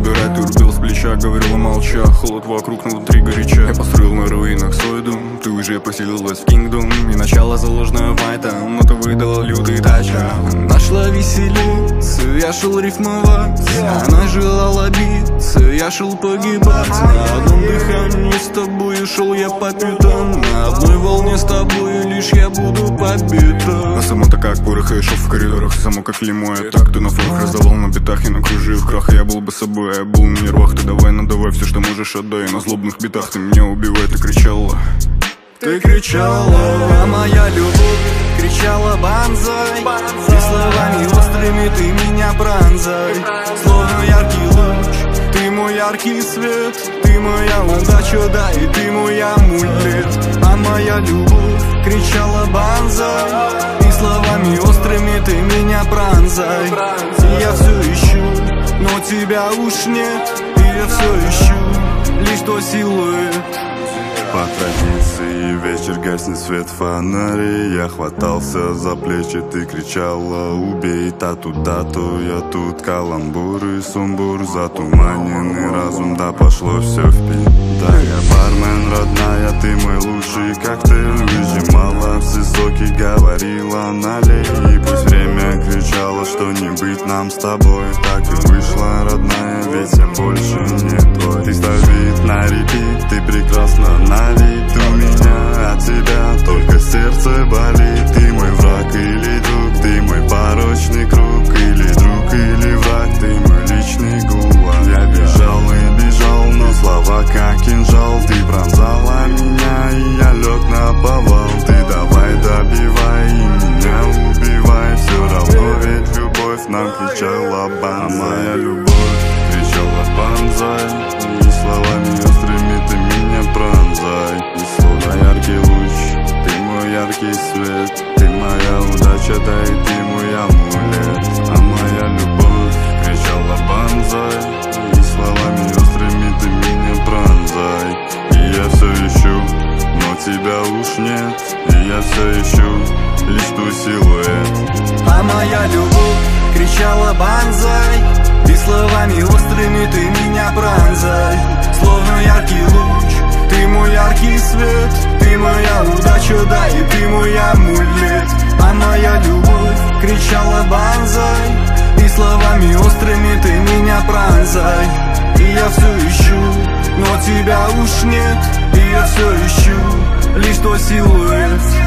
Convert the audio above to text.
убирать, ты рубил с плеча, говорила молча. Холод вокруг, внутри горяча. Я построил на руинах свой дом, ты уже поселилась в Кингдом. И начало заложено вайтом, но ты выдала лютый тачка. Нашла веселиться, я шел рифмовать. Она желала биться, я шел погибать. На одном дыхании с тобой шел я по пятам. На одной волне с тобой лишь я буду побита. А сама-то как порыхаешь в коридорах, само как лимоя. Так ты на флаг раздавал на битах и на кружи в крах. Я был бы собой, я был на нервах. Ты давай, надавай все, что можешь, отдай. На злобных битах ты меня убивай, ты кричала. Ты кричала, а моя любовь кричала банзай. И словами острыми ты меня пронзай. Словно яркий луч, ты мой яркий свет. Ты моя удача, да, и ты мой амулет. А моя любовь кричала банзай. И словами острыми ты меня пронзай. И я все ищу, но тебя уж нет. И я все ищу, лишь твой силуэт. По традиции вечер гаснет свет фонарей. Я хватался за плечи, ты кричала: убей тату-тату. Я тут каламбур и сумбур, затуманенный разум, да пошло все в пи. Да, я бармен, родная, ты мой лучший коктейль. Выжимала все соки, говорила налей. И пусть время кричало, что не быть нам с тобой. Так и вышло, родная, ведь я больше не твой. Ты ставит на репит, ты прекрасна на вид. У меня от тебя только сердце болит. Ты мой враг или друг, ты мой порочный круг. Или друг, или враг, ты мой личный гулаг. Я бежал и бежал, но слова как кинжал. Ты пронзала меня, и я лег на повал. Ты давай добивай и меня убивай. Все равно ведь любовь нам кричала бан. А моя любовь кричала банзай. И словами острыми ты меня пронзай. И словно яркий луч, ты мой яркий свет. Ты моя удача, да, и ты мой амулет. А моя любовь кричала банзай. И словами острыми ты меня пронзай. И я все ищу, но тебя уж нет. И я все ищу, лишь твой силуэт. А моя любовь кричала банзай. И словами острыми ты меня пронзай. Словно яркий луч, ты мой яркий свет. Ты моя удача, да, и ты мой амулет. А моя любовь кричала банзай. И словами острыми ты меня пронзай. И я все ищу, но тебя уж нет. И я все ищу, лишь твой силуэт.